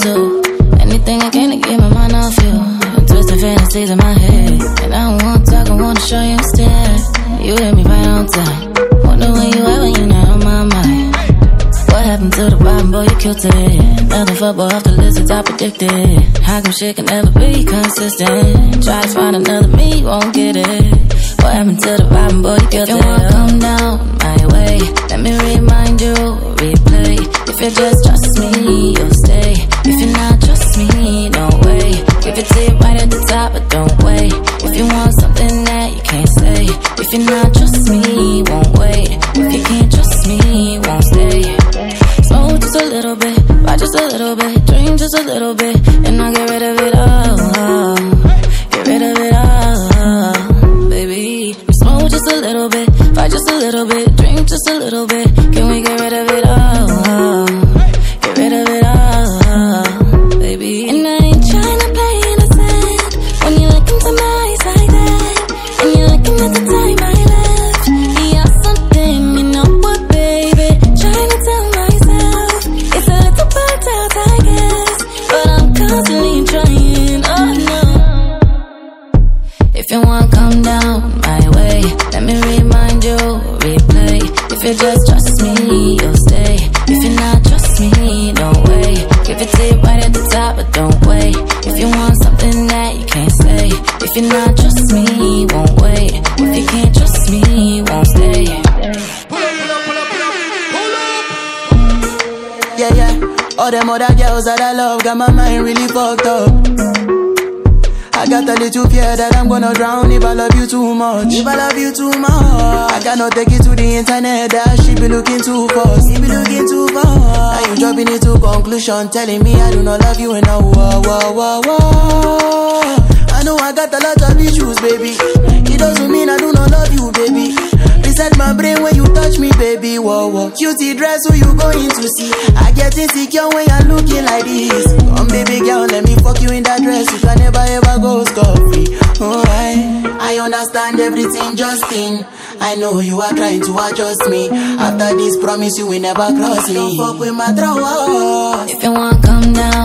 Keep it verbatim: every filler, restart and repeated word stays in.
to. Anything I can to get my mind off you. I'm twisting fantasies in my head. And I don't wanna talk, I wanna show you instead. You hit me right on time. Wonder when you at when you not on my mind. What happened to the bottom, boy, you killed it. Nothing fuck, boy, off the list, it's all predicted. How come shit can never be consistent? Try to find another me, won't get it. What happened to the bottom, boy, you killed it. If you wanna come down my way, let me remind you, replay. If you just trust me, you'll stay. If you not trust me, no way. Give it to you right at the top, but don't wait. If you want something that you can't say, if you not trust me, won't wait. If you can't trust me, won't stay. Smoke just a little bit, buy just a little bit, dream just a little bit, and I'll get rid of it all. Get rid of it all, baby. We smoke just a little bit, buy just a little bit, dream just a little bit. Can we get rid of it all? Get rid of it all, baby. And I ain't trying to play innocent when you look into my eyes like that, and you're looking at the time I left. Yeah, something, you know what, baby? Trying to tell myself it's a little bit out, I guess, but I'm constantly trying. Oh no. If you wanna come down my way, let me remind you, replay. If you just trust me, you'll stay. If you not trust me, no way. Give it to you right at the top, but don't wait. If you want something that you can't say, if you not trust me, won't wait. If you can't trust me, won't stay. Yeah, yeah. All them other girls that I love got my mind really fucked up. I got a little fear that I'm gonna drown if I love you too much. If I love you too much, I cannot take it to the internet that she be looking too fast. She be looking too fast. Now you dropping it to conclusion, telling me I do not love you and now whoa, whoa, whoa, whoa. I know I got a lot of issues, baby. It doesn't mean I do not love you, baby. Reset my brain when you touch me, baby. Whoa, whoa. Cutie dress, who you going to see? I get insecure when you're looking like this. Come, baby girl, let me fuck you in that dress. You can never ever go scot-free. Alright, I understand everything, Justin. I know you are trying to adjust me. After this promise, you will never cross me. Don't fuck with my throw. If you wanna come down